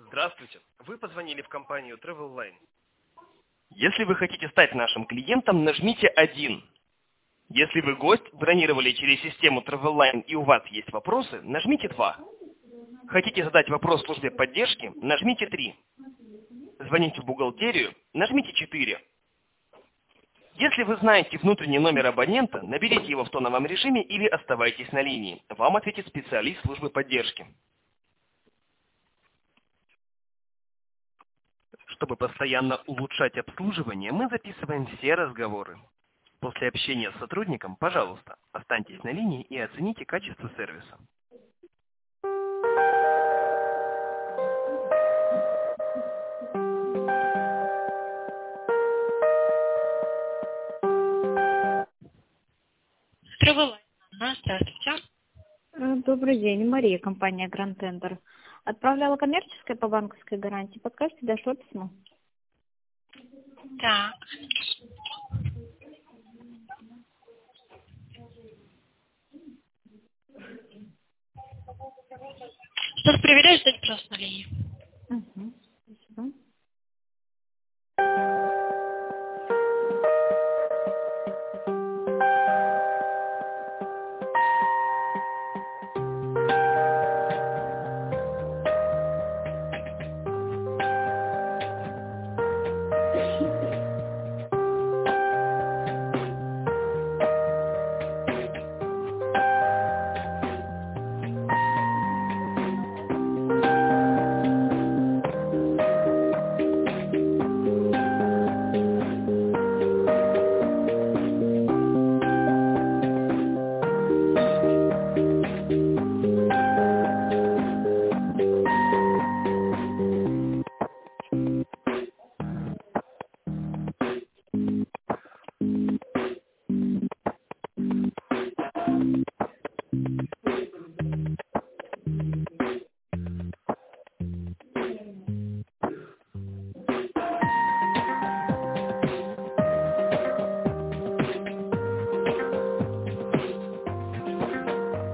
Здравствуйте. Вы позвонили в компанию TravelLine. Если вы хотите стать нашим клиентом, нажмите 1. Если вы гость, бронировали через систему TravelLine и у вас есть вопросы, нажмите 2. Хотите задать вопрос службе поддержки, нажмите 3. Звоните в бухгалтерию, нажмите 4. Если вы знаете внутренний номер абонента, наберите его в тоновом режиме или оставайтесь на линии. Вам ответит специалист службы поддержки. Чтобы постоянно улучшать обслуживание, мы записываем все разговоры. После общения с сотрудником, пожалуйста, останьтесь на линии и оцените качество сервиса. TravelLine. Здравствуйте. Добрый день, Мария, компания Grand Tender. Отправляла коммерческое по банковской гарантии. Подскажите, дошло письмо? Так. Что проверяешь, ждать просто на линии. Угу.